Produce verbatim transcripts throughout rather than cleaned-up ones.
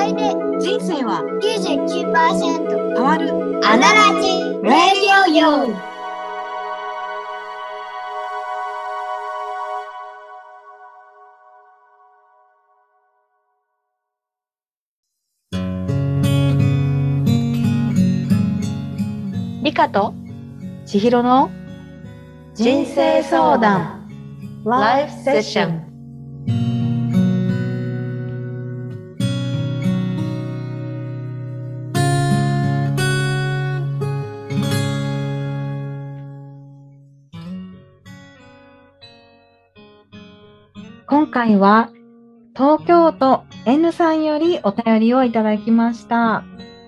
態で人生はきゅうじゅうきゅうパーセント変わる。 アナラジラジオよ。 リカと千尋の人生相談ライフセッション。今回は東京都 N さんよりお便りをいただきました。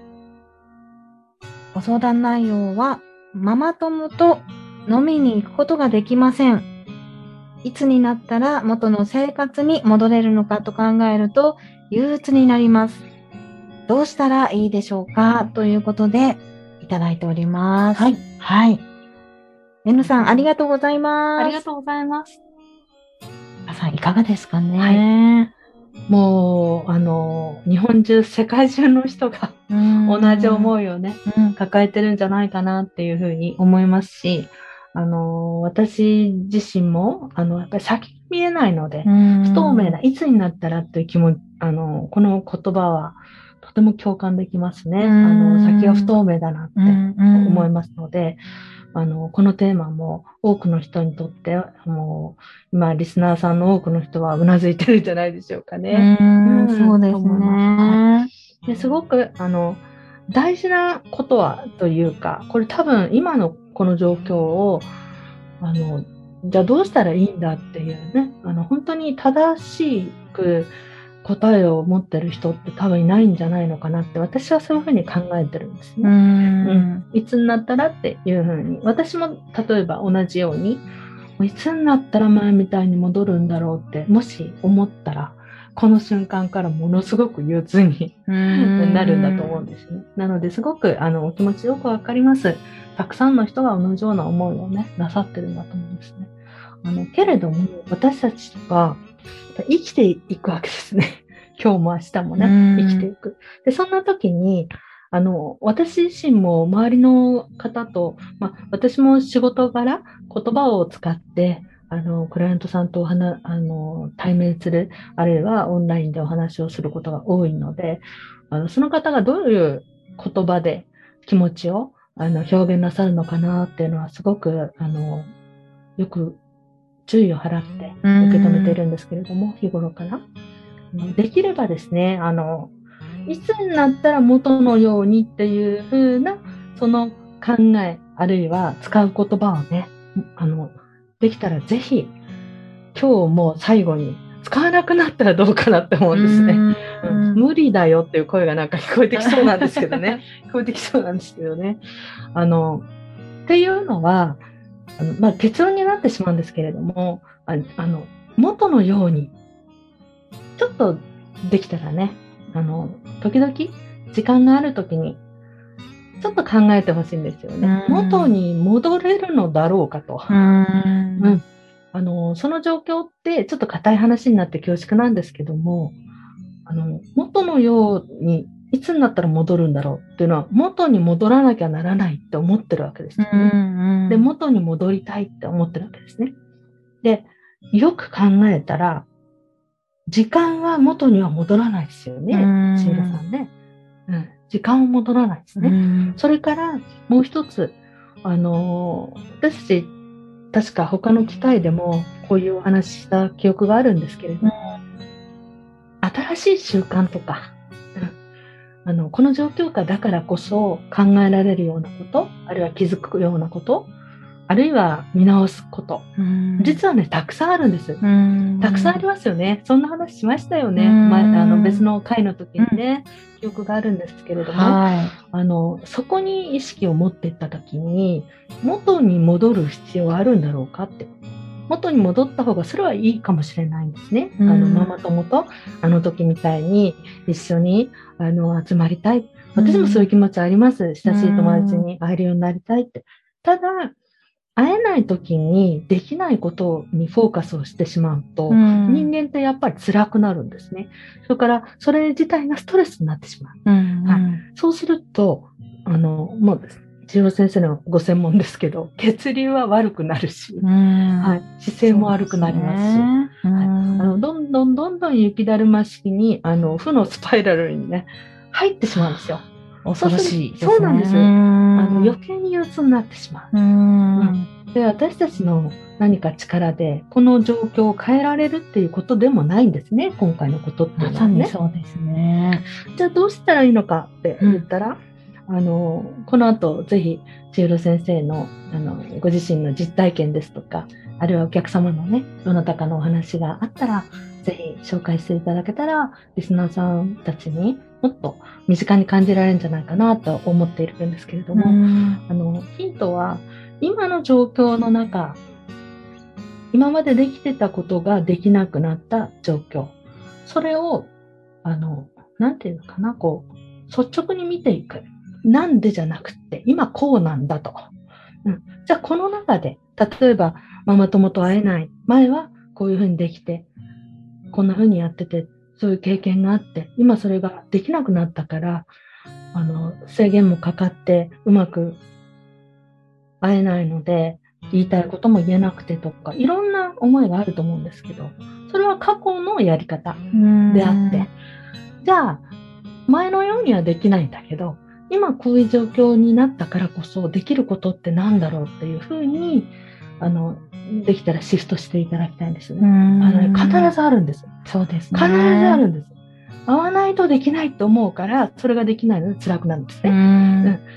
ご相談内容は、ママ友と飲みに行くことができません。いつになったら元の生活に戻れるのかと考えると憂鬱になります。どうしたらいいでしょうかということでいただいております。 はい。 はい。N さん、ありがとうございます。 ありがとうございます。 皆さん、いかがですかね。 はいもう、あの、日本中、世界中の人が同じ思いをね、抱えてるんじゃないかなっていうふうに思いますし、あの、私自身も、あの、やっぱり先見えないので、不透明な、いつになったらっていう気も、あの、この言葉はとても共感できますね。あの、先が不透明だなって思いますので、あの、このテーマも多くの人にとって、もう、今、リスナーさんの多くの人はうなずいてるんじゃないでしょうかね。 うん、そうですね、 はい、ですごく、あの、大事なことはというか、これ多分今のこの状況を、あの、じゃあどうしたらいいんだっていうね、あの、本当に正しく答えを持ってる人って多分いないんじゃないのかなって、私はそういうふうに考えてるんですね。 うんうん、いつになったらっていうふうに、私も例えば同じように、いつになったら前みたいに戻るんだろうって、もし思ったら、この瞬間からものすごく憂鬱になるんだと思うんですね。なのですごくあのお気持ちよくわかります。たくさんの人が同じような思いをね、なさってるんだと思うんですね。あの、けれども、私たちが生きていくわけですね。今日も明日もね、生きていく。で、そんな時に、あの、私自身も周りの方と、まあ、私も仕事柄言葉を使って、あの、クライアントさんとお話、あの、対面する、あるいはオンラインでお話をすることが多いので、あの、その方がどういう言葉で気持ちを、あの、表現なさるのかなっていうのはすごく、あの、よく注意を払って受け止めているんですけれども、日頃から。できればですね、あの、いつになったら元のようにっていう風な、その考え、あるいは使う言葉をね、あの、できたらぜひ、今日もう最後に使わなくなったらどうかなって思うんですね。うん、無理だよっていう声がなんか聞こえてきそうなんですけどね。聞こえてきそうなんですけどね。あの、っていうのは、あのまあ、結論になってしまうんですけれども、ああの、元のように、ちょっとできたらね、あの、時々、時間があるときに、ちょっと考えてほしいんですよね。元に戻れるのだろうかと。 うんうん、あの、その状況って、ちょっと硬い話になって恐縮なんですけども、あの、元のように、いつになったら戻るんだろうっていうのは、元に戻らなきゃならないって思ってるわけですよね。で、元に戻りたいって思ってるわけですね。で、よく考えたら、時間は元には戻らないですよね、シーラさんね。うん、時間は戻らないですね。それから、もう一つ、あのー、私たち、確か他の機会でもこういうお話しした記憶があるんですけれども、新しい習慣とか、うん、あの、この状況下だからこそ考えられるようなこと、あるいは気づくようなこと、あるいは見直すこと。実はね、たくさんあるんです。たくさんありますよね。そんな話しましたよね。まあ、あの別の回の時にね、記憶があるんですけれども、はい、あの、そこに意識を持っていった時に、元に戻る必要はあるんだろうかって。元に戻った方がそれはいいかもしれないんですね。あの、ママ友とあの時みたいに一緒にあの集まりたい。私もそういう気持ちあります。親しい友達に会えるようになりたいって。ただ、 会えない時にできないことにフォーカスをしてしまうと、 うん、 人間ってやっぱり辛くなるんですね。それからそれ自体がストレスになってしまう。 うんはい、そうすると、あの、もう千尋先生のご専門ですけど、血流は悪くなるし、 うんはい、姿勢も悪くなりますし、 ね、うん、 はい、あのどんどんどんどん雪だるま式にあの負のスパイラルにね入ってしまうんですよ。 恐ろしいですね。 そうなんです。あの余計に憂鬱になってしまう。 うんうん、で、私たちの何か力でこの状況を変えられるっていうことでもないんですね、今回のことっていうのはね。 まさにそうですね。 じゃあどうしたらいいのかって言ったら、うん、あのこの後ぜひ千尋先生のあのご自身の実体験ですとか、あるいはお客様のねどなたかのお話があったらぜひ紹介していただけたら、リスナーさんたちにもっと身近に感じられるんじゃないかなと思っているんですけれども、うん、あのヒントは今の状況の中、今までできてたことができなくなった状況、それをあのなんていうのかな、こう率直に見ていく。なんでじゃなくて今こうなんだと、うん、じゃあこの中で例えばママ友と会えない前はこういうふうにできて、こんなふうにやってて、そういう経験があって、今それができなくなったから、あの、制限もかかって、うまく会えないので、言いたいことも言えなくてとか、いろんな思いがあると思うんですけど、それは過去のやり方であって、じゃあ、前のようにはできないんだけど、今こういう状況になったからこそ、できることってなんだろうっていうふうに、あの、できたらシフトしていただきたいんですね。あのね、必ずあるんです。 そうですね。 必ずあるんです。会わないとできないと思うから、それができないので辛くなるんですね。うん、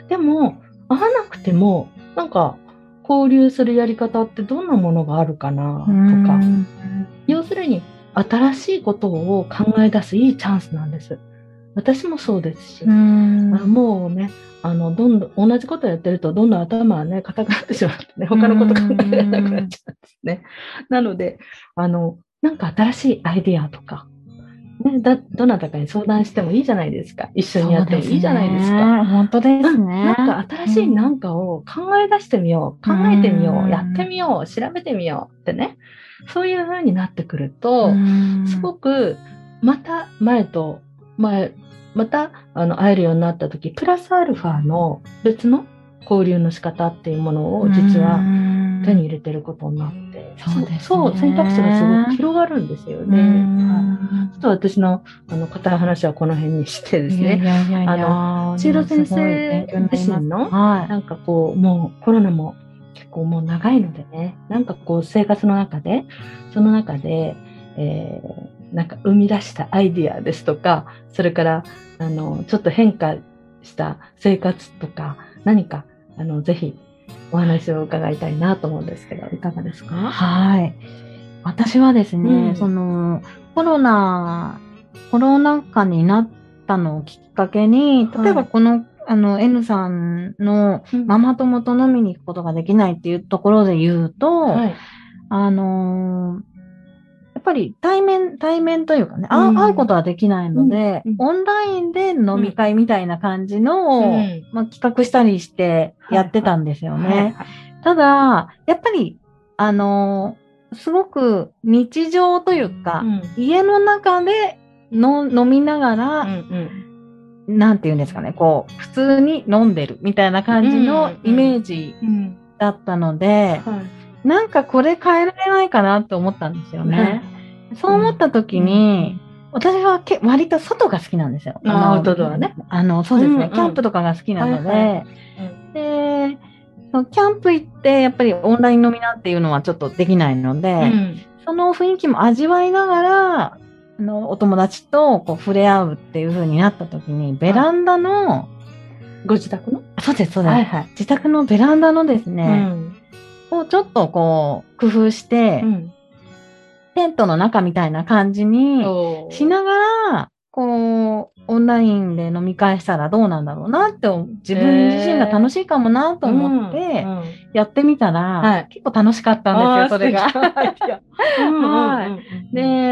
でも、会わなくても、なんか、交流するやり方ってどんなものがあるかなとか、要するに、新しいことを考え出すいいチャンスなんです。私もそうですし、あもうね、あのどんどん同じことやってるとどんどん頭はね硬くなってしまってね、他のこと考えられなくなっちゃうんですね。なのであのなんか新しいアイディアとか、ね、だどなたかに相談してもいいじゃないですか。一緒にやってもいいじゃないですか。 本当ですね、うん。 なんか新しいなんかを考え出してみよう、考えてみよう、やってみよう、調べてみようってね、そういう風になってくると、すごくまた前と前またあの会えるようになった時、プラスアルファの別の交流の仕方っていうものを実は手に入れてることになって、そうですね、そう、選択肢がすごく広がるんですよね。はい、ちょっと私のあの固い話はこの辺にしてですね、あの千尋先生自身の、はい、なんかこうもうコロナも結構もう長いのでね、なんかこう生活の中でその中で、えー、なんか生み出したアイディアですとか、それからあのちょっと変化した生活とか何かあのぜひお話を伺いたいなと思うんですけど、いかがですか？ はい。私はですね、うん、そのコロナコロナ禍になったのをきっかけに、例えばこの、はい、あの N さんのママ友と飲みに行くことができないっていうところで言うと、はい、あのーやっぱり対面、対面というかね、うん、会うことはできないので、うん、オンラインで飲み会みたいな感じのを、うん、まあ、企画したりしてやってたんですよね。はいはいはい、ただ、やっぱり、あのー、すごく日常というか、うん、家の中での飲みながら、うんうん、なんていうんですかね、こう、普通に飲んでるみたいな感じのイメージだったので、うんうんうん、はい、なんかこれ変えられないかなと思ったんですよね。うん、そう思った時に、うん、私はけ割と外が好きなんですよ。 あのアウトドアね。 あの、そうですね、うんうん、キャンプとかが好きなので、はいはい、で、キャンプ行ってやっぱりオンライン飲みなんていうのはちょっとできないので、うん、その雰囲気も味わいながら、あのお友達とこう触れ合うっていう風になった時に、ベランダの、 ご自宅の？ そうです、そうです、はいはい。自宅のベランダのですね、うん、をちょっとこう工夫して、うん、テントの中みたいな感じにしながら、こう、オンラインで飲み会したらどうなんだろうなって、自分自身が楽しいかもなと思って、やってみたら、結構楽しかったんですよ、それが。はい。で、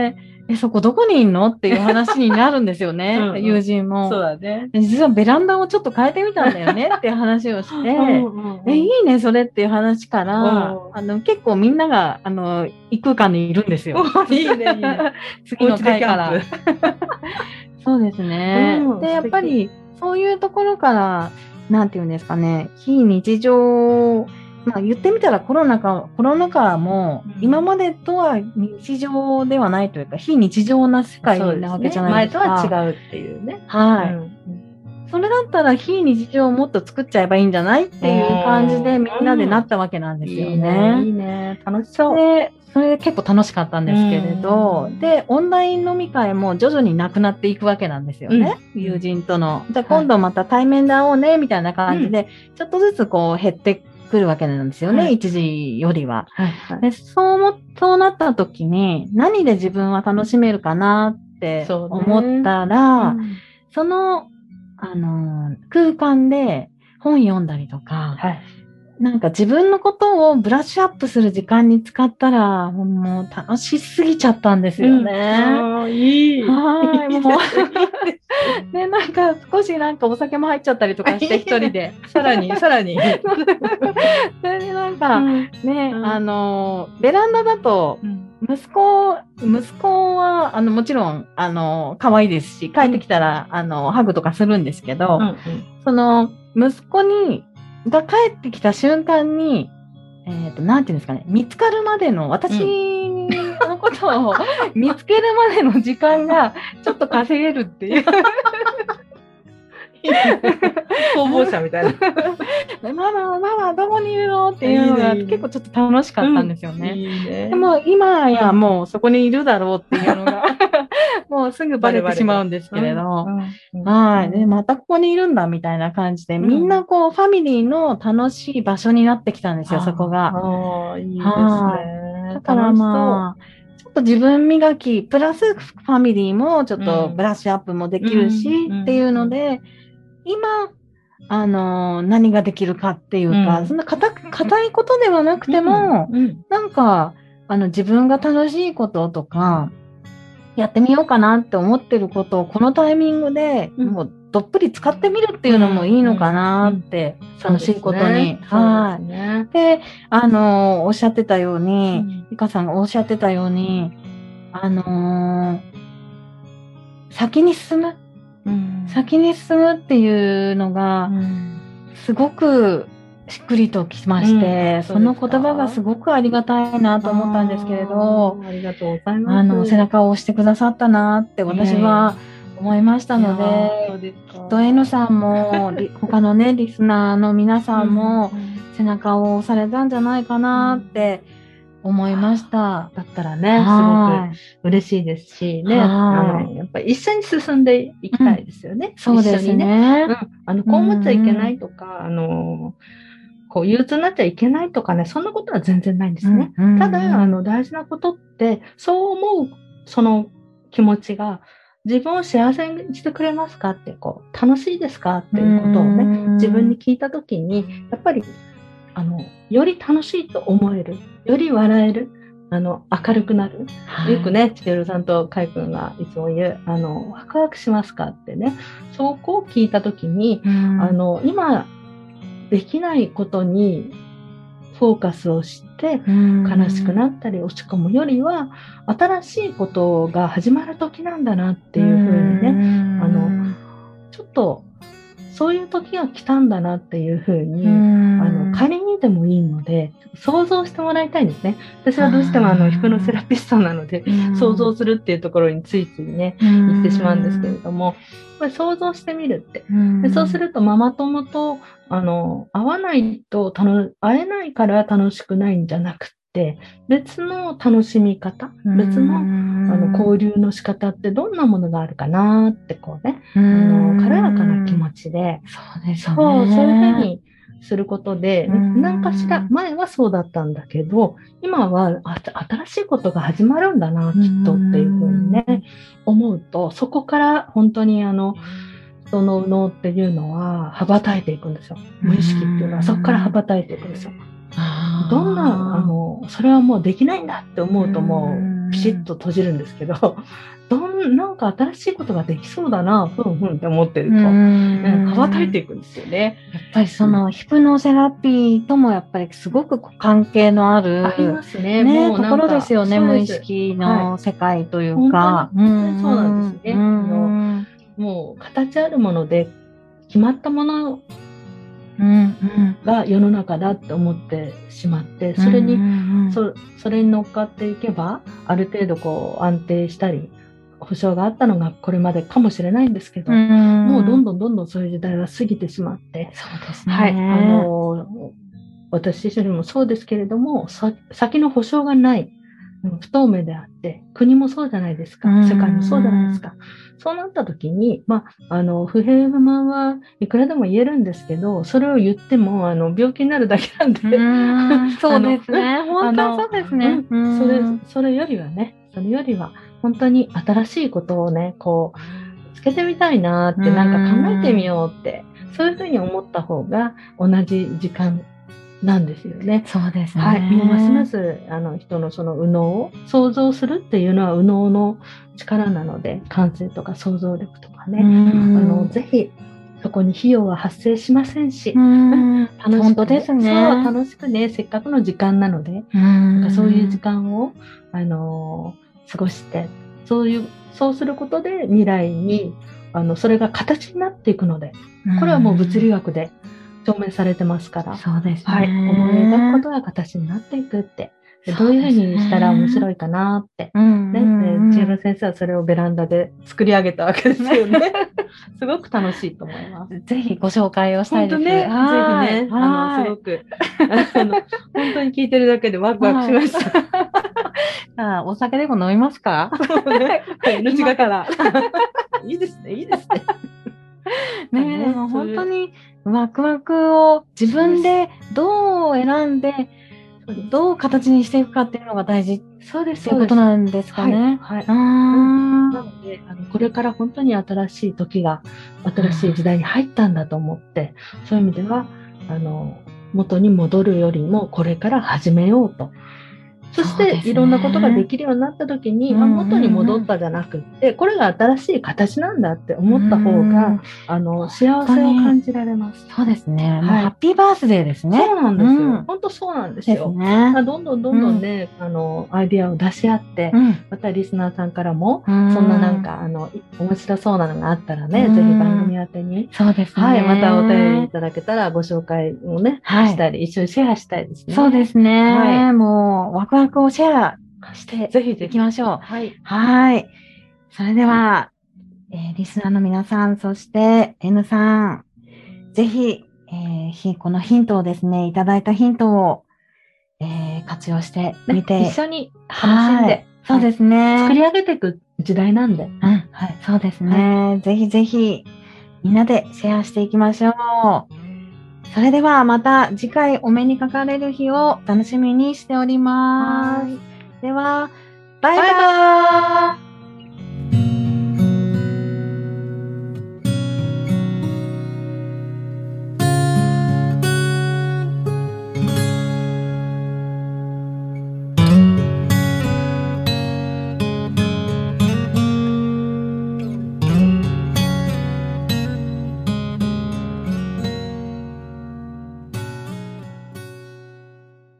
え、そこどこにいんのっていう話になるんですよね。 うんうん友人も。 そうだね。 実はベランダをちょっと変えてみたんだよねっていう話をして、 うんうんうんえ、いいね、それっていう話から、 うんあの、結構みんなが、あの、異空間にいるんですよ。 いいね、いいね。 次の回からおうち。 そうですね。 うんで、やっ素敵ぱり、そういうところから、なんていうんですかね、非日常、まあ言ってみたらコロナ禍、コロナ禍もうん今までとは日常ではないというか、非日常な世界なわけじゃないですか。 前とは違うっていうね。 はい。 うんそれだったら非日常をもっと作っちゃえばいいんじゃないっていう感じでみんなでなったわけなんですよいいね、いいね。 ね。楽しそう。 で、それで結構楽しかったんですけれどう、んで、オンライン飲み会も徐々になくなっていくわけなんですよね。 うん友人との。じゃあ今度また対面で会おうね、みたいな感じで、ちょっとずつこう減ってくるわけなんですよね。 はい一時よりは。 はいはい。 で、そう思っ、そうなった時に、何で自分は楽しめるかなってそうね思ったら、 うんその、あのー空間で本読んだりとか、 はい。 なんか自分のことをブラッシュアップする時間に使ったら、もう楽しすぎちゃったんですよね。 ああ、いい。 はい、 いいもう。 ですで、なんか少しなんかお酒も入っちゃったりとかして、一人で。 さらに、さらに。 それでなんか、ね、 うんあのー、ベランダだと、 うん息子、息子は、あの、もちろん、あの、可愛いですし、帰ってきたら、あの、ハグとかするんですけど、 うんその、息子に、が帰ってきた瞬間に、えっと、なんていうんですかね、見つかるまでの、私のことを見つけるまでの時間が、ちょっと稼げるっていう。 逃亡者みたいな。 ママ、ママ、どこにいるのっていうのがいいねいいね結構ちょっと楽しかったんですよね。 いいね。 でも今やもうそこにいるだろうっていうのが、もうすぐバレてしまうんですけれど。はい。で、またここにいるんだみたいな感じで、みんなこう、ファミリーの楽しい場所になってきたんですよ、そこが。 ああ、いいですはね。 だからまあ、ちょっと自分磨き、プラスファミリーもちょっとブラッシュアップもできるし、 うんっていうので、今、あのー何ができるかっていうか、 うんそんな硬く硬いことではなくても、 うんうんなんか、あの、自分が楽しいこととか、やってみようかなって思ってることをこのタイミングで、 うんもうどっぷり使ってみるっていうのもいいのかなって、楽しいことに。はそうですね。 い。で、あのーおっしゃってたように、 うんゆかさんがおっしゃってたように、あのー先に進む、 うん先に進むっていうのが、すごくしっくりときまして、 うんその言葉がすごくありがたいなと思ったんですけれど、 あーありがとうございます。 あの、背中を押してくださったなって私は思いましたのいやーそうで、 ですかきっと N さんも、り他のね、リスナーの皆さんも背中を押されたんじゃないかなって思いました。 だったらね、すはいごく嬉しいですしね、 はいあの、やっぱり一緒に進んでいきたいですよね。 そうです一緒にね。 ねう。ん、あの、こう思っちゃいけないとか、あの、こう憂鬱になっちゃいけないとかね、そんなことは全然ないんですね。 うんうんただ、あの、大事なことって、そう思う、その気持ちが、自分を幸せにしてくれますかって、こう、楽しいですかっていうことをね、自分に聞いたときに、やっぱり、あの、より楽しいと思える、より笑える、あの、明るくなる。よくね、千尋さんと海君がいつも言う、あの、ワクワクしますかってね、そこを聞いたときに、あの、今、できないことにフォーカスをして悲しくなったり落ち込むよりは、新しいことが始まる時なんだなっていうふうにね、あの、ちょっとそういう時が来たんだなっていうふうに、あの、仮にでもいいので、想像してもらいたいんですね。私はどうしてもあの、ヒプノセラピストなので、想像するっていうところについついね、言ってしまうんですけれども、これ想像してみるって。でそうするとママ友とあの会わないと楽会えないから楽しくないんじゃなくて、別の楽しみ方、別のあの交流の仕方ってどんなものがあるかなってこうね、あの軽やかな気持ちで、 そうですね。 そうそういうふうにすることで、 うん何かしら前はそうだったんだけど、今はあ新しいことが始まるんだなきっとっていうふうにね、思うと、そこから本当にあの人の右脳っていうのは羽ばたいていくんですよ。無意識っていうのはそこから羽ばたいていくんですよ。どんなあのそれはもうできないんだって思うともうピシッと閉じるんですけど、どんなんか新しいことができそうだな、ふんふんって思ってると、うん羽ばたいていくんですよね。 やっぱりそのヒプノセラピーともやっぱりすごく関係のある、 ありますね。 ね、 もうなんかところですよね、無意そうです識の世界という本か。 当に本当にそうなんですねうんあのもう形あるもので決まったものうんうんが世の中だって思ってしまって、それに、 うんうんうんそそれに乗っかっていけばある程度こう安定したり保証があったのがこれまでかもしれないんですけど、 うんもうどんどんどんどんそういう時代は過ぎてしまって、 そうですね。 はい、あの私自身もそうですけれども、さ先の保証がないうん不透明であって、国もそうじゃないですか、 うん世界もそうじゃないですか。そうなった時に、まあ、あの不平不満はいくらでも言えるんですけど、それを言ってもあの病気になるだけなんで、 うんそうですね。本当あのはそうですね。 うんそれそれよりはね、それよりは本当に新しいことをね、こうつけてみたいなって、なんか考えてみようって、そういうふうに思った方が同じ時間なんですよね。 そうですね。 はい、もうますますあの人のその右脳を想像するっていうのは右脳の力なので、感性とか想像力とかね、 うんあのぜひそこに費用は発生しませんし、 うん楽しくね、 本当ですね。 そう楽しくね、せっかくの時間なので、 うんなんかそういう時間をあの過ごして、そういうそうすることで未来にあのそれが形になっていくので、これはもう物理学で証明されてますから、 そうですね。 はい、思い描くことが形になっていくって、でどういうふうにしたら面白いかなって、 うんね、 うんで千尋先生はそれをベランダで作り上げたわけですよね。すごく楽しいと思います。 ぜひご紹介をしたいです。 本当ね、ぜひはいね、あのすごくあの本当に聞いてるだけでワクワクしました。 あお酒でも飲みますか？ そうね、命がからいいですね、いいですね。 ね、でも本当にワクワクを自分でどう選んで、どう形にしていくかっていうのが大事そうですっていうことなんですかね。 はい。はいあーなのであの、これから本当に新しい時が、新しい時代に入ったんだと思って、そういう意味では、あの、元に戻るよりも、これから始めようと。そしそうですねていろんなことができるようになった時に、 うんうんうんあ元に戻ったじゃなくって、これが新しい形なんだって思った方が、 うんあの幸せを感じられます。 そうですね。もうはいハッピーバースデーですね。 そうなんですよ。 うん本当そうなんですですよ。 ね。 まあどんどんどんどんね、あのアイディアを出し合って、 うんまたリスナーさんからも、 うんそんななんかあのい面白そうなのがあったらね、 うんぜひ番組宛てに、 そうですね。 はい、またお便りいただけたらご紹介をね、 はいしたり、一緒にシェアしたいですね。 そうですね。 はいもうワクワクをシェアしてぜひぜひいきましょう。 はい。 はい。それでは、えーリスナーの皆さん、そして N さん、ぜひ、えーひこのヒントをですね、いただいたヒントを、えー活用してみて、 ね、一緒に楽しんはいで、 そうですね。 作り上げていく時代なんで、 うん、 はい。 そうですね。ぜひぜひ、みんなでシェアしていきましょう。それではまた次回お目にかかれる日を楽しみにしております。では、バイバーイ。